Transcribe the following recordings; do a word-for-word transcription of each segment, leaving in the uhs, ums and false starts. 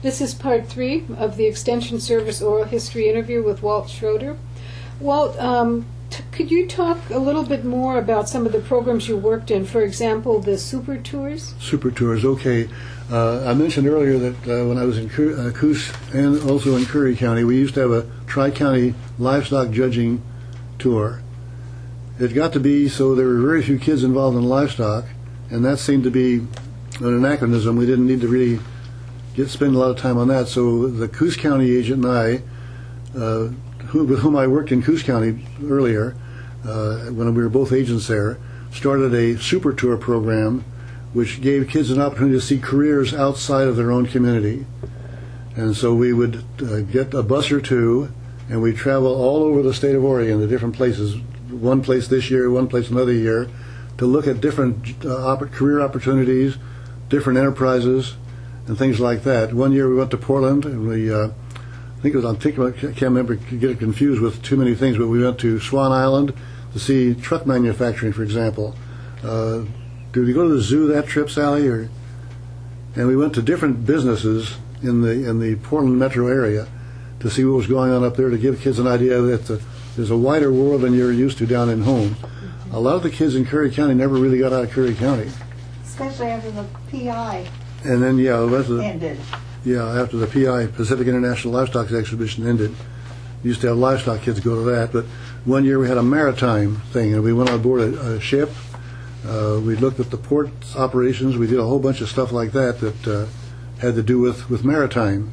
This is part three of the Extension Service Oral History interview with Walt Schroeder. Walt, um, t- could you talk a little bit more about some of the programs you worked in? For example, the Super Tours? Super Tours, okay. Uh, I mentioned earlier that uh, when I was in Coo- uh, Coos and also in Curry County, we used to have a tri-county livestock judging tour. It got to be so there were very few kids involved in livestock, and that seemed to be an anachronism. We didn't need to really get spend a lot of time on that. So the Coos County agent and I, uh, who, with whom I worked in Coos County earlier, uh, when we were both agents there, started a super tour program which gave kids an opportunity to see careers outside of their own community. And so we would uh, get a bus or two, and we'd travel all over the state of Oregon to different places, one place this year, one place another year, to look at different uh, op- career opportunities, different enterprises, and things like that. One year we went to Portland, and we, uh, I think it was on, I can't remember, get it confused with too many things, but we went to Swan Island to see truck manufacturing, for example. Uh, did we go to the zoo that trip, Sally? Or, and we went to different businesses in the in the Portland metro area to see what was going on up there, to give kids an idea that the, there's a wider world than you're used to down in home. A lot of the kids in Curry County never really got out of Curry County. Especially after the P I And then, yeah, the rest of the, ended. yeah, after the P I, Pacific International Livestock Exhibition, ended, we used to have livestock kids go to that. But one year we had a maritime thing, and we went on board a, a ship. Uh, we looked at the port operations. We did a whole bunch of stuff like that that uh, had to do with, with maritime.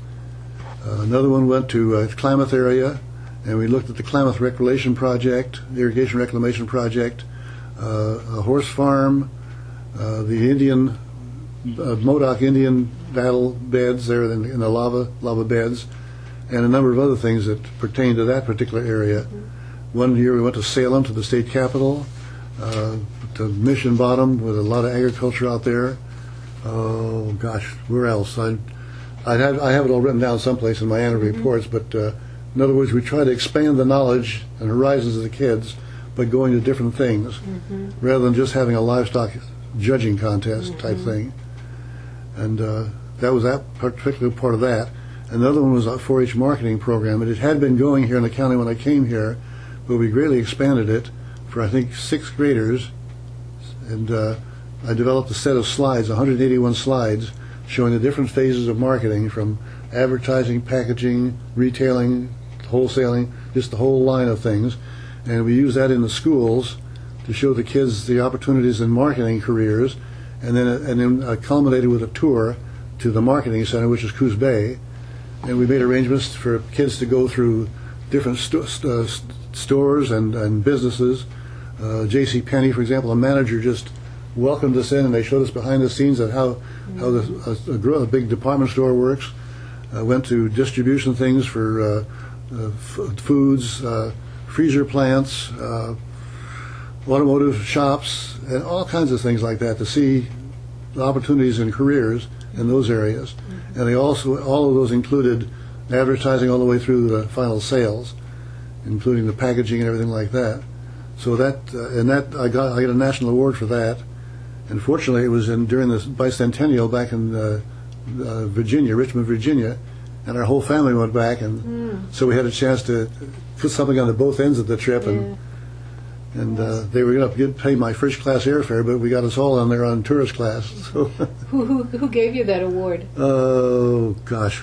Uh, another one went to uh, Klamath area, and we looked at the Klamath Reclamation Project, the Irrigation Reclamation Project, uh, a horse farm, uh, the Indian, uh, Modoc Indian battle beds there in the, in the lava lava beds, and a number of other things that pertain to that particular area. Mm-hmm. One year we went to Salem, to the state capitol, uh, to Mission Bottom, with a lot of agriculture out there. Oh gosh, where else? I I have I have it all written down someplace in my annual mm-hmm. reports, but uh, in other words, we try to expand the knowledge and horizons of the kids by going to different things, mm-hmm. rather than just having a livestock judging contest mm-hmm. type thing. And uh, that was that particular part of that. Another one was a four H marketing program, and it had been going here in the county when I came here, but we greatly expanded it for, I think, sixth graders. And uh, I developed a set of slides, one hundred eighty-one slides, showing the different phases of marketing, from advertising, packaging, retailing, wholesaling, just the whole line of things. And we use that in the schools to show the kids the opportunities in marketing careers, and then and then uh, culminated with a tour to the marketing center, which is Coos Bay. And we made arrangements for kids to go through different st- st- uh, st- stores and, and businesses. Uh, J C Penney, for example, a manager just welcomed us in, and they showed us behind the scenes of how how the, a, a, gr- a big department store works. Uh, went to distribution things for uh, uh, f- foods, uh, freezer plants, uh, automotive shops, and all kinds of things like that, to see the opportunities and careers in those areas. Mm-hmm. And they also, all of those included advertising all the way through the final sales, including the packaging and everything like that. So that, uh, and that, I got I got a national award for that. And fortunately, it was in during the bicentennial back in uh, uh, Virginia, Richmond, Virginia, and our whole family went back, and mm. so we had a chance to put something on the both ends of the trip, yeah. and and uh, they were going to pay my first class airfare, but we got us all on there on tourist class. So who, who who gave you that award? Oh gosh,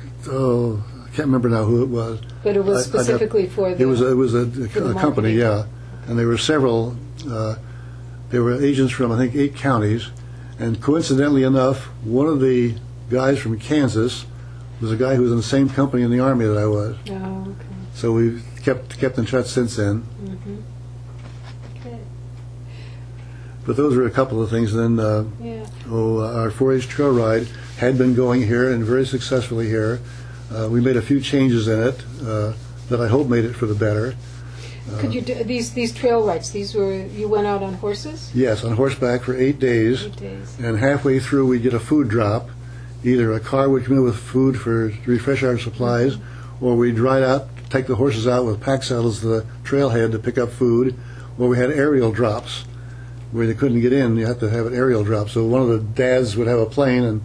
oh I can't remember now who it was. But it was I, specifically have, for the. It was a, it was a, a, a company, yeah, and there were several. Uh, there were agents from I think eight counties, and coincidentally enough, one of the guys from Kansas was a guy who was in the same company in the Army that I was. Oh, okay. So we've kept kept in touch since then. Mm-hmm. Okay. But those were a couple of things. Then, uh, yeah. oh, uh, our four H trail ride had been going here and very successfully here. Uh, we made a few changes in it uh, that I hope made it for the better. Uh, Could you do these these trail rides? These were you went out on horses? Yes, on horseback for eight days. Eight days. And halfway through, we get a food drop. Either a car would come in with food for to refresh our supplies, mm-hmm. or we'd ride out, take the horses out with pack saddles to the trailhead to pick up food, or we had aerial drops where they couldn't get in. You had to have an aerial drop. So one of the dads would have a plane and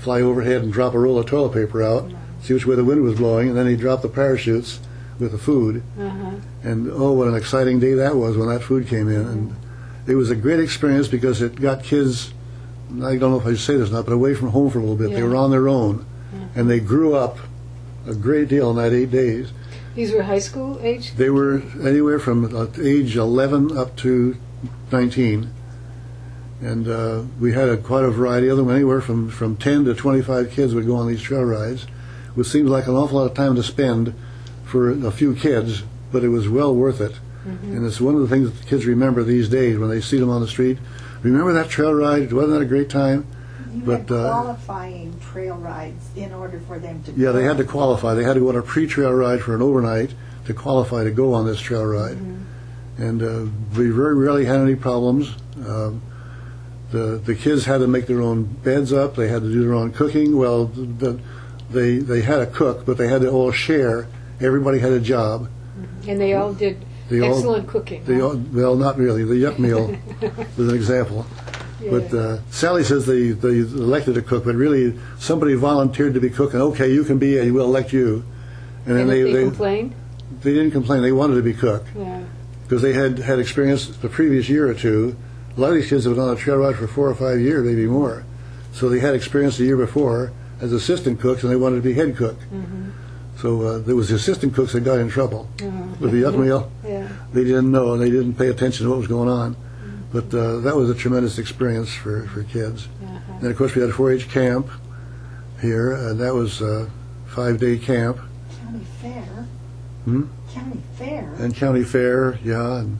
fly overhead and drop a roll of toilet paper out, see which way the wind was blowing, and then he'd drop the parachutes with the food. Uh-huh. And oh, what an exciting day that was when that food came in. And it was a great experience because it got kids, I don't know if I should say this or not, but away from home for a little bit. Yeah. They were on their own, Mhm. and they grew up a great deal in that eight days. These were high school age? They were anywhere from uh, age eleven up to nineteen. And uh, we had a, quite a variety of them, anywhere from, from ten to twenty-five kids would go on these trail rides, which seemed like an awful lot of time to spend for a few kids, but it was well worth it. Mm-hmm. And it's one of the things that the kids remember these days when they see them on the street. Remember that trail ride? Wasn't that a great time? You But, had uh, qualifying trail rides in order for them to Yeah, they go. had to qualify. They had to go on a pre-trail ride for an overnight to qualify to go on this trail ride. Mm-hmm. And uh, we very rarely had any problems. Um, the the kids had to make their own beds up. They had to do their own cooking. Well, the, they they had a cook, but they had to all share. Everybody had a job. And they all did They all- excellent cooking. They huh? all, well, not really. The yuck meal was an example. But Yeah. uh, Sally says they, they elected a cook, but really somebody volunteered to be cook, and okay, you can be, and we'll elect you. And then and they, if they, they complained? they didn't complain. They wanted to be cook Yeah. because they had had experience the previous year or two. A lot of these kids have been on a trail ride for four or five years, maybe more. So they had experience the year before as assistant cooks, and they wanted to be head cook. Mm-hmm. So uh, there was the assistant cooks that got in trouble Uh-huh. with the yuck meal. Yeah. They didn't know, and they didn't pay attention to what was going on. But uh, that was a tremendous experience for, for kids. Uh-huh. And of course, we had a four H camp here, and that was a five-day camp. County fair. Hmm? County fair. And county fair, yeah, and,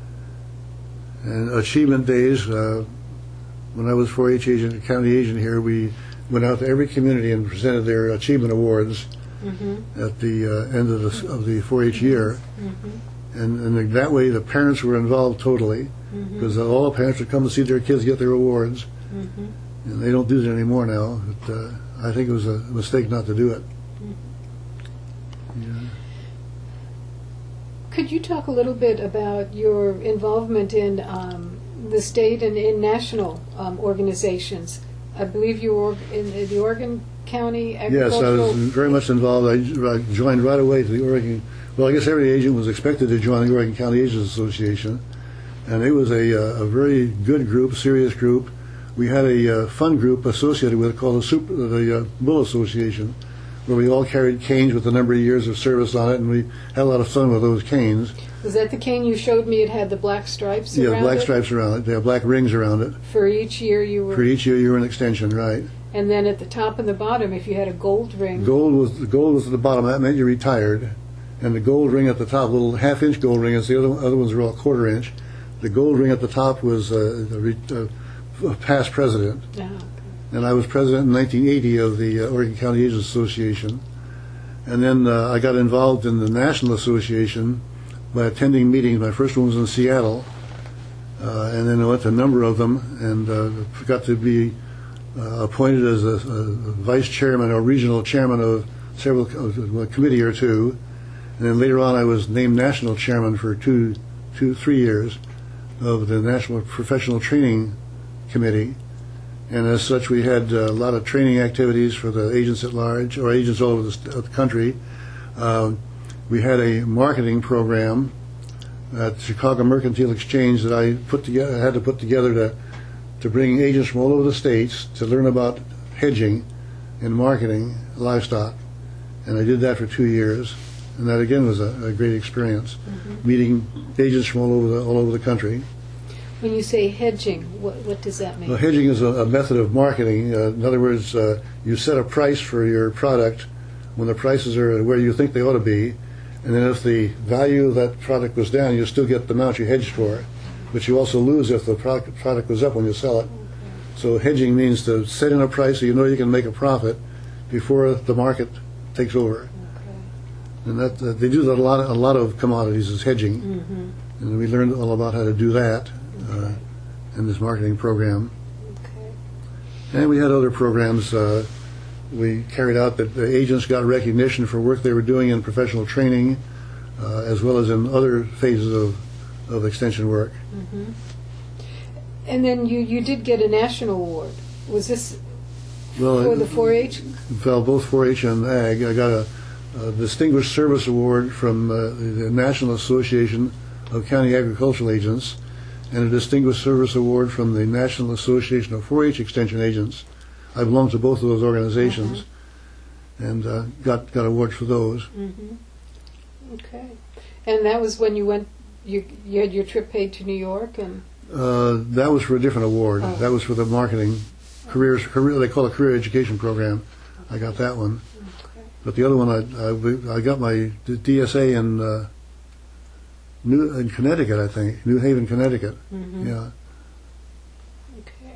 and achievement days. Uh, when I was four H agent, county agent here, we went out to every community and presented their achievement awards Mm-hmm. at the uh, end of the of the four H year. Mm-hmm. And, and that way, the parents were involved totally, Mm-hmm. because all the parents would come to see their kids get their awards, Mm-hmm. and they don't do that anymore now. But uh, I think it was a mistake not to do it. Yeah. Could you talk a little bit about your involvement in um, the state and in national um, organizations? I believe you were in the Oregon County Yes, Agricultural... I was very much involved. I, I joined right away to the Oregon. Well, I guess every agent was expected to join the Oregon County Agents Association, and it was a, uh, a very good group, serious group. We had a uh, fun group associated with it called the Super, the uh, Bull Association, where we all carried canes with a number of years of service on it, and we had a lot of fun with those canes. Was that the cane you showed me? It had the black stripes Yeah, around black it? stripes around it. They have black rings around it. For each year you were... For each year, you were an extension, right? And then at the top and the bottom, if you had a gold ring... Gold was the gold was at the bottom. That meant you retired, and the gold ring at the top, little half-inch gold ring. As the other other ones were all quarter-inch. The gold ring at the top was uh, a, re- uh, a past president, Oh, okay. and I was president in nineteen eighty of the uh, Oregon County Agents Association. And then uh, I got involved in the National Association by attending meetings. My first one was in Seattle, uh, and then I went to a number of them, and uh, got to be uh, appointed as a, a vice chairman or regional chairman of several of a committee or two. And then later on, I was named national chairman for two, two, three years of the National Professional Training Committee. And as such, we had a lot of training activities for the agents at large, or agents all over the, st- the country. Uh, we had a marketing program at Chicago Mercantile Exchange that I put together, had to put together to to bring agents from all over the states to learn about hedging and marketing livestock. And I did that for two years, and that again was a, a great experience, Mm-hmm. meeting agents from all over the all over the country. When you say hedging, what, what does that mean? Well, hedging is a, a method of marketing. Uh, in other words, uh, you set a price for your product when the prices are where you think they ought to be, and then if the value of that product goes down, you still get the amount you hedged for, but you also lose if the product, product goes up when you sell it. So hedging means to set in a price so you know you can make a profit before the market takes over. Okay. And that uh, they do that a lot. A lot of commodities is hedging, Mm-hmm. and we learned all about how to do that uh, in this marketing program. Okay. And we had other programs uh, we carried out that the agents got recognition for work they were doing in professional training, uh, as well as in other phases of, of extension work. Mm-hmm. And then you, you did get a national award. Was this Well, for it- the four H? Well, both four H and Ag. I got a, a Distinguished Service Award from uh, the National Association of County Agricultural Agents and a Distinguished Service Award from the National Association of four H Extension Agents. I belong to both of those organizations and uh, got got awards for those. Mm-hmm. Okay. And that was when you went, you, you had your trip paid to New York, and Uh, that was for a different award. Oh. That was for the marketing careers. Career, they call it career education program. I got that one. okay. But the other one, I I, I got my D S A in uh, New in Connecticut, I think, New Haven, Connecticut. Mm-hmm. Yeah. Okay.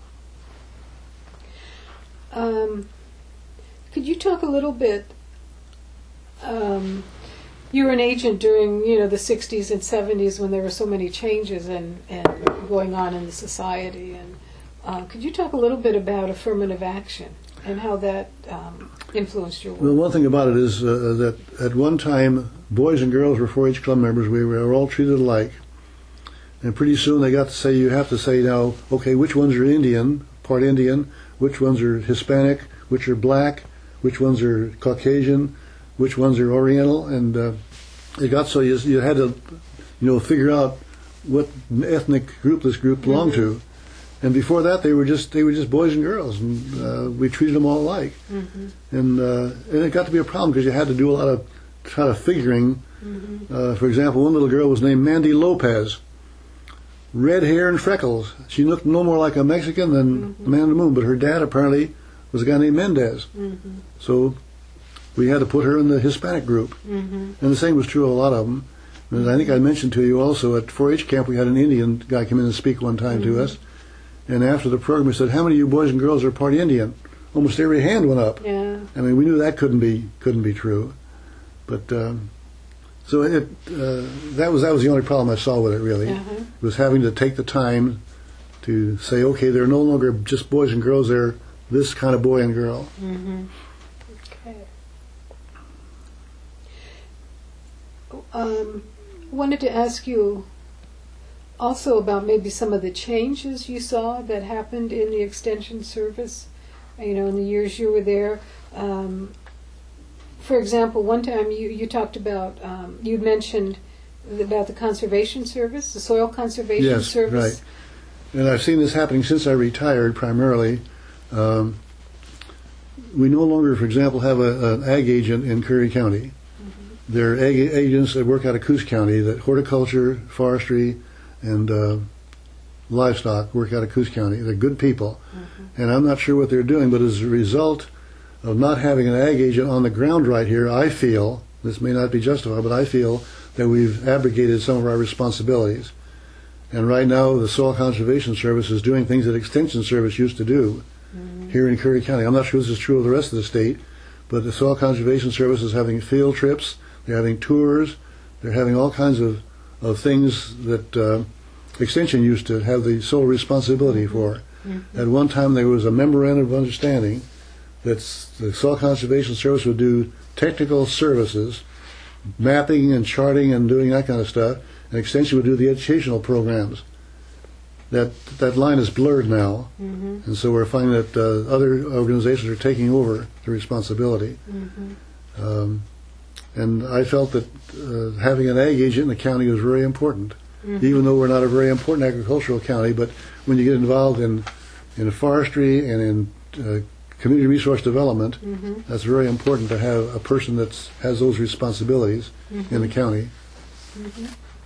Um, could you talk a little bit? Um, you were an agent during, you know, the sixties and seventies when there were so many changes and, and going on in the society. And uh, could you talk a little bit about affirmative action and how that um, influenced your work? Well, one thing about it is uh, that at one time, boys and girls were four H club members. We were all treated alike. And pretty soon they got to say, you have to say now, okay, which ones are Indian, part Indian, which ones are Hispanic, which are black, which ones are Caucasian, which ones are Oriental, and uh, it got so you, you had to, you know, figure out what ethnic group this group belonged Mm-hmm. to. And before that, they were just they were just boys and girls, and uh, we treated them all alike. Mm-hmm. And uh, and it got to be a problem because you had to do a lot of kind of figuring. Mm-hmm. Uh, for example, one little girl was named Mandy Lopez, red hair and freckles. She looked no more like a Mexican than Mm-hmm. Man on the Moon, but her dad apparently was a guy named Mendez. Mm-hmm. So we had to put her in the Hispanic group. Mm-hmm. And the same was true of a lot of them. And I think I mentioned to you also at four H camp we had an Indian guy come in and speak one time Mm-hmm. to us. And after the program he said, "How many of you boys and girls are part Indian?" Almost every hand went up. Yeah. I mean, we knew that couldn't be couldn't be true. But um, so it uh, that was that was the only problem I saw with it really. Uh-huh. Was having to take the time to say, okay, they're no longer just boys and girls; they're this kind of boy and girl. Mm-hmm. Okay. Um, wanted to ask you also about maybe some of the changes you saw that happened in the extension service, you know, in the years you were there. Um, for example, one time you, you talked about, um, you mentioned about the conservation service, the soil conservation Yes, service. right. And I've seen this happening since I retired primarily. Um, we no longer, for example, have a, an ag agent in Curry County. Mm-hmm. There are ag agents that work out of Coos County, that horticulture, forestry, and uh, livestock work out of Coos County. They're good people. Mm-hmm. And I'm not sure what they're doing, but as a result of not having an ag agent on the ground right here, I feel, this may not be justified, but I feel that we've abrogated some of our responsibilities. And right now, the Soil Conservation Service is doing things that Extension Service used to do Mm-hmm. here in Curry County. I'm not sure this is true of the rest of the state, but the Soil Conservation Service is having field trips, they're having tours, they're having all kinds of, of things that uh, Extension used to have the sole responsibility for. Mm-hmm. At one time, there was a memorandum of understanding that the Soil Conservation Service would do technical services, mapping and charting and doing that kind of stuff, and Extension would do the educational programs. That that line is blurred now, Mm-hmm. and so we're finding that uh, other organizations are taking over the responsibility. Mm-hmm. Um, and I felt that uh, having an ag agent in the county was very important, Mm-hmm. even though we're not a very important agricultural county. But when you get involved in in forestry and in uh, community resource development, Mm-hmm. that's very important to have a person that has those responsibilities Mm-hmm. in the county. Mm-hmm.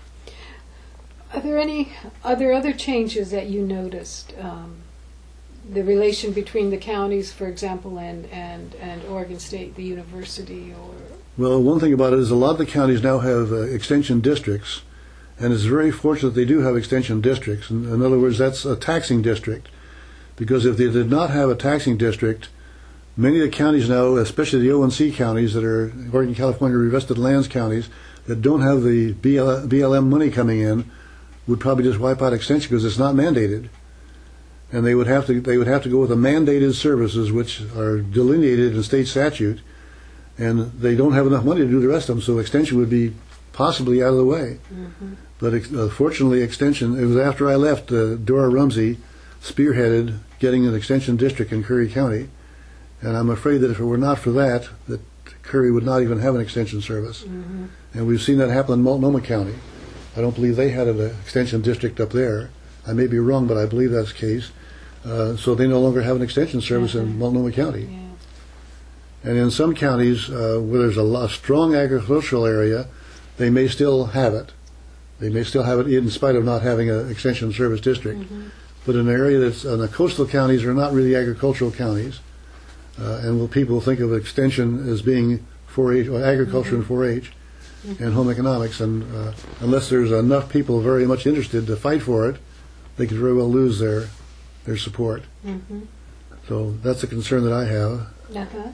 Are there any are there other changes that you noticed? Um, the relation between the counties, for example, and, and, and Oregon State, the university, or Well, one thing about it is a lot of the counties now have uh, extension districts, and it's very fortunate they do have extension districts. In, in other words, that's a taxing district, because if they did not have a taxing district, many of the counties now, especially the O and C counties that are Oregon, California revested lands counties that don't have the B L, B L M money coming in, would probably just wipe out extension because it's not mandated, and they would have to they would have to go with the mandated services which are delineated in state statute, and they don't have enough money to do the rest of them, so extension would be possibly out of the way. mm-hmm. But uh, fortunately, extension. It was after I left. Uh, Dora Rumsey spearheaded getting an extension district in Curry County. And I'm afraid that if it were not for that, that Curry would not even have an extension service. Mm-hmm. And we've seen that happen in Multnomah County. I don't believe they had an extension district up there. I may be wrong, but I believe that's the case. Uh, so they no longer have an extension service Mhm. in Multnomah County. Yeah. And in some counties uh, where there's a lot, strong agricultural area, they may still have it. They may still have it in spite of not having an extension service district. Mhm. But in an area that's, uh, the coastal counties are not really agricultural counties. Uh, and will people think of extension as being four H, or agriculture and four H and home economics. And uh, unless there's enough people very much interested to fight for it, they could very well lose their, their support. Mhm. So that's a concern that I have. Uh-huh.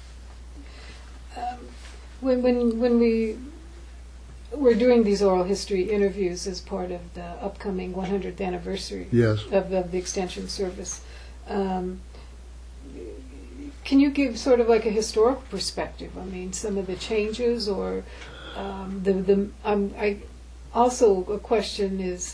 Um, when when when we were doing these oral history interviews as part of the upcoming one hundredth anniversary Yes. of, of the Extension Service, um, can you give sort of like a historical perspective? I mean, some of the changes, or um, the the. Um, I also a question is,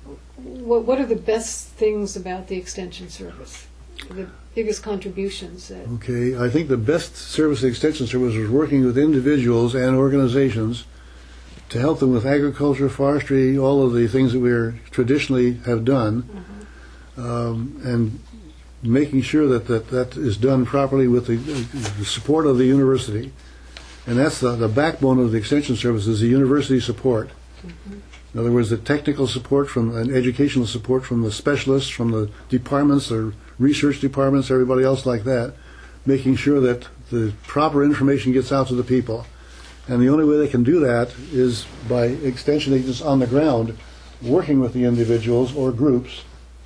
what what are the best things about the Extension Service? The biggest contributions that. Okay, I think the best service the Extension Service was working with individuals and organizations to help them with agriculture, forestry, all of the things that we are traditionally have done, Mhm. um, and making sure that, that that is done properly with the, the support of the university. And that's the, the backbone of the Extension Service is the university support. Mhm. In other words, the technical support from and educational support from the specialists, from the departments, the research departments, everybody else like that, making sure that the proper information gets out to the people. And the only way they can do that is by extension agents on the ground working with the individuals or groups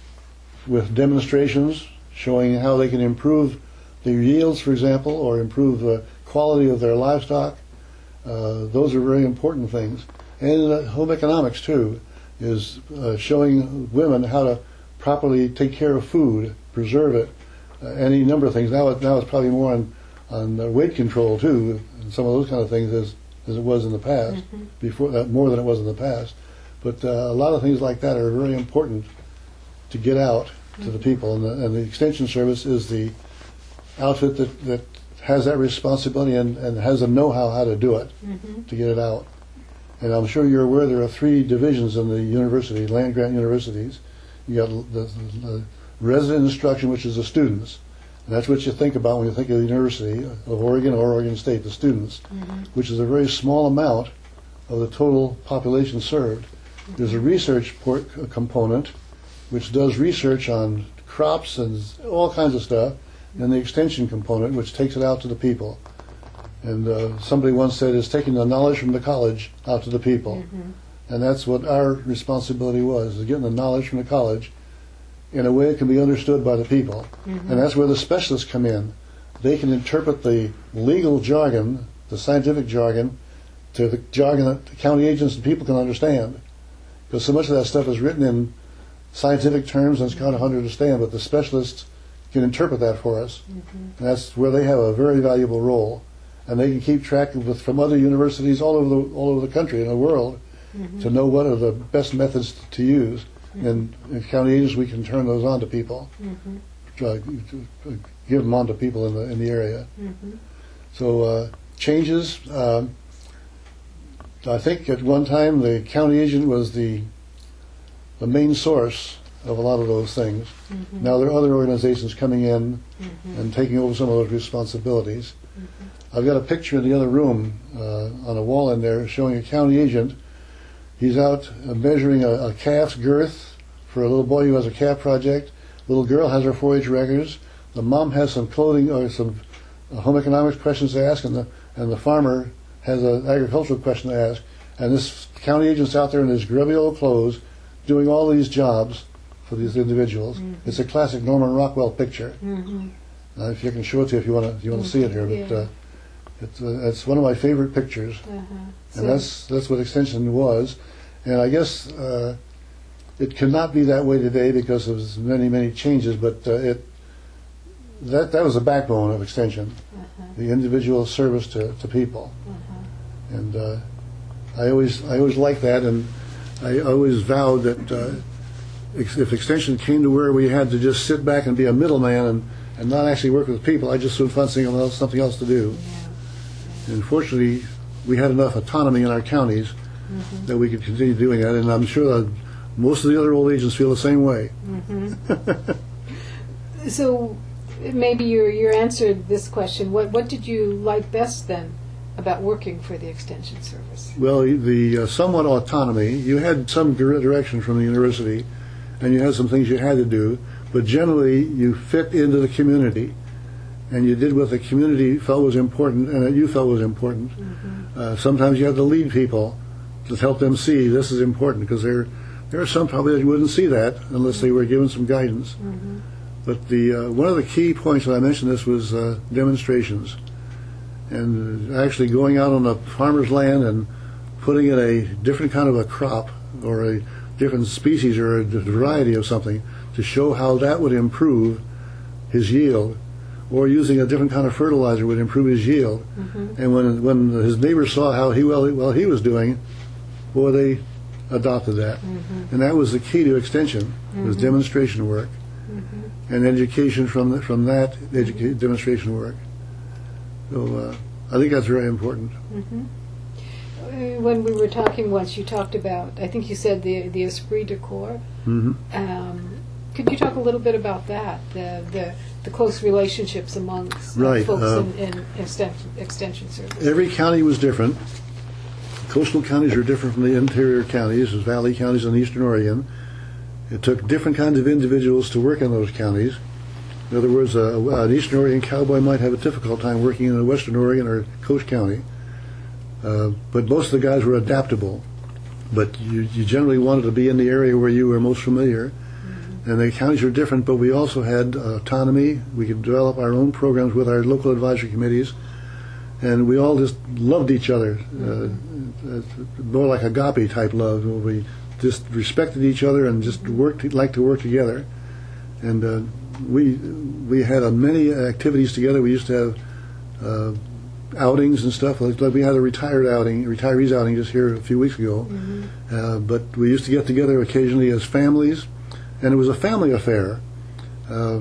with demonstrations showing how they can improve their yields, for example, or improve the quality of their livestock. Uh, those are very important things. And uh, home economics, too, is uh, showing women how to properly take care of food, preserve it, uh, any number of things. Now, it, now it's probably more on, on uh, weight control, too, and some of those kind of things as, as it was in the past, Mm-hmm. before uh, more than it was in the past. But uh, a lot of things like that are very important to get out to the people. And the, and the Extension Service is the outfit that, that has that responsibility and, and has the know-how how to do it, Mm-hmm. to get it out. And I'm sure you're aware there are three divisions in the university, land-grant universities. You got the, the, the resident instruction, which is the students. And that's what you think about when you think of the University of Oregon or Oregon State, the students, Mm-hmm. which is a very small amount of the total population served. There's a research port, a component, which does research on crops and all kinds of stuff, and the extension component, which takes it out to the people. And uh, somebody once said, it's taking the knowledge from the college out to the people. Mm-hmm. And that's what our responsibility was, is getting the knowledge from the college in a way it can be understood by the people. Mhm. And that's where the specialists come in. They can interpret the legal jargon, the scientific jargon, to the jargon that the county agents and people can understand. Because so much of that stuff is written in scientific terms and it's kind of hard to understand, but the specialists can interpret that for us. Mm-hmm. And that's where they have a very valuable role. And they can keep track of with from other universities all over the all over the country and the world Mm-hmm. to know what are the best methods to use. And as county agents, we can turn those on to people, Mm-hmm. uh, to give them on to people in the in the area. Mm-hmm. So uh, changes. Um, I think at one time the county agent was the the main source of a lot of those things. Mm-hmm. Now there are other organizations coming in Mm-hmm. and taking over some of those responsibilities. I've got a picture in the other room uh, on a wall in there showing a county agent. He's out uh, measuring a, a calf's girth for a little boy who has a calf project. Little girl has her four H records. The mom has some clothing or some uh, home economics questions to ask, and the and the farmer has an agricultural question to ask. And this county agent's out there in his grubby old clothes doing all these jobs for these individuals. Mm-hmm. It's a classic Norman Rockwell picture. Mm-hmm. Uh, if you can show it to you if you want to, if you want to see it here, but Yeah. uh, it's uh, it's one of my favorite pictures, Uh-huh. So, and that's that's what extension was, and I guess uh, it cannot be that way today because of many many changes, but uh, it that that was the backbone of extension, uh-huh. the individual service to, to people, Uh-huh. and uh, I always I always liked that, and I always vowed that uh, ex- if Extension came to where we had to just sit back and be a middleman and, and not actually work with people, I just would find something else, something else to do. Yeah. And fortunately, we had enough autonomy in our counties Mm-hmm. that we could continue doing that, and I'm sure that most of the other old agents feel the same way. So maybe you you answered this question. What what did you like best then about working for the Extension Service? Well, the uh, somewhat autonomy, you had some dir- direction from the university, and you had some things you had to do, but generally you fit into the community, and you did what the community felt was important and that you felt was important. Mm-hmm. Uh, sometimes you had to lead people to help them see this is important, because there, there are some probably that you wouldn't see that unless they were given some guidance. Mm-hmm. But the uh, one of the key points when I mentioned this was uh, demonstrations. And actually going out on a farmer's land and putting in a different kind of a crop or a different species or a variety of something to show how that would improve his yield, or using a different kind of fertilizer would improve his yield. Mm-hmm. And when when his neighbors saw how he well, well he was doing, boy, they adopted that. Mm-hmm. And that was the key to Extension, was Mm-hmm. demonstration work Mm-hmm. and education from the, from that educa- demonstration work. So uh, I think that's very important. Mm-hmm. Uh, When we were talking once, you talked about, I think you said the the esprit de corps. hmm Um, could you talk a little bit about that, the the, the close relationships amongst uh, Right, folks uh, in, in extension, extension service? Every county was different. Coastal counties are different from the interior counties, as valley counties in eastern Oregon. It took different kinds of individuals to work in those counties. In other words, uh, an eastern Oregon cowboy might have a difficult time working in a western Oregon or coast county. Uh, but most of the guys were adaptable. But you, you generally wanted to be in the area where you were most familiar. And the counties were different, but we also had uh, autonomy. We could develop our own programs with our local advisory committees. And we all just loved each other, uh, uh, more like agape type love, where we just respected each other and just worked, liked to work together. And uh, we we had uh, many activities together. We used to have uh, outings and stuff. Like, like we had a retired outing, retirees outing just here a few weeks ago. Mm-hmm. Uh, but we used to get together occasionally as families, and it was a family affair. Uh,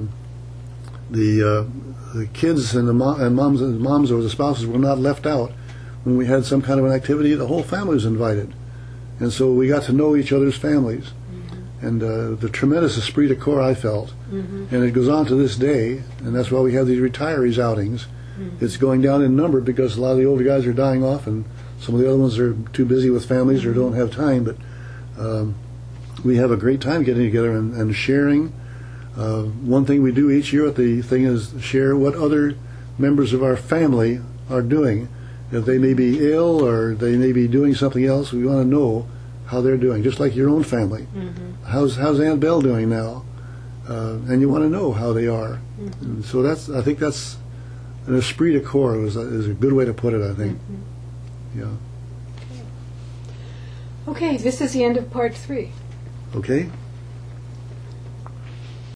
the uh, the kids and the mo- and moms and moms or the spouses were not left out when we had some kind of an activity. The whole family was invited, and so we got to know each other's families. Mm-hmm. And uh, the tremendous esprit de corps I felt, Mm-hmm. and it goes on to this day, and that's why we have these retirees outings. Mm-hmm. It's going down in number because a lot of the older guys are dying off, and some of the other ones are too busy with families or don't have time. But um, we have a great time getting together and, and sharing. Uh, one thing we do each year at the thing is share what other members of our family are doing. If they may be ill or they may be doing something else, we want to know how they're doing, just like your own family. Mm-hmm. How's how's Aunt Belle doing now? Uh, and you want to know how they are. Mm-hmm. And so that's I think that's an esprit de corps is a, is a good way to put it. I think. Mm-hmm. Yeah. Okay, this is the end of part three. Okay.